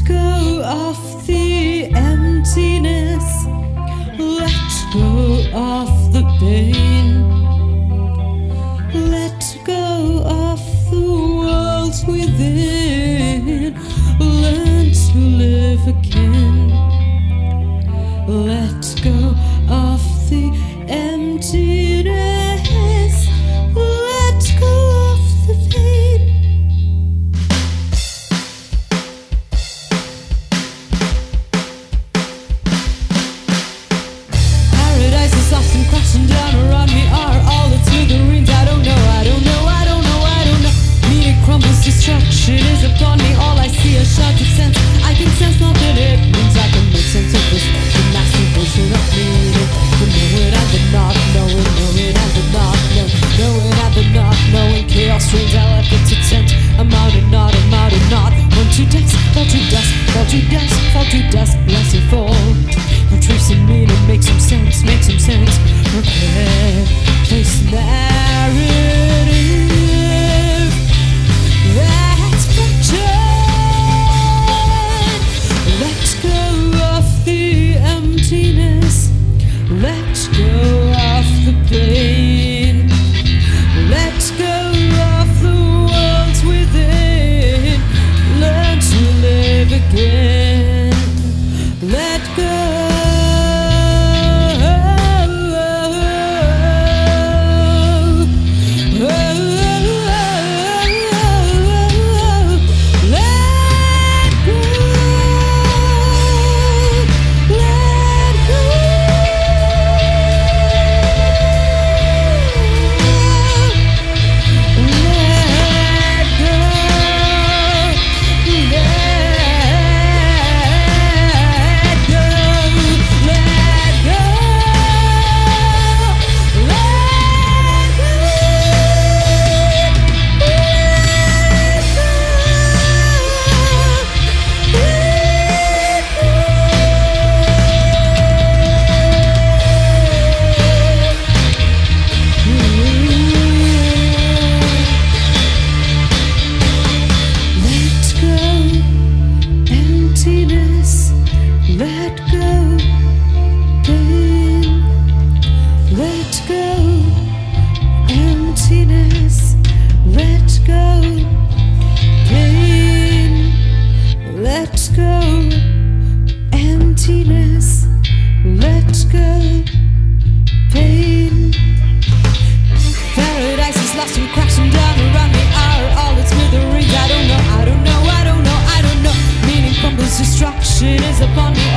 go of the emptiness. Let go of the pain. Let go of the worlds within. Learn to live again. Let go of the emptiness. Let go of the pain. Paradise is often crashing down around me. Are all its smithereens? I don't know. Meaning crumbles, destruction is upon me. All I see are shards of sense. I can sense nothing. It means I can make sense of this. The massive vision of meaning. The know it and the not knowing. Know it and the not know. Know it and the not knowing. Chaos reigns. I left it to tent. I'm out and not. Want to dance, fall to dust, fall to dust, fall to dust. Bless and fall. Retracing meaning, make some sense. Prepare, place narrative. That's fractured. Let go of the emptiness. Let go of the pain. Let go of the worlds within. Learn to live again. Let go. Let go, pain. Let go, emptiness. Let go, pain. Let go, emptiness. Let go, pain. Paradise is lost and crashing down around me. Are all its smithereens? I don't know. Meaning crumbles, destruction is upon me.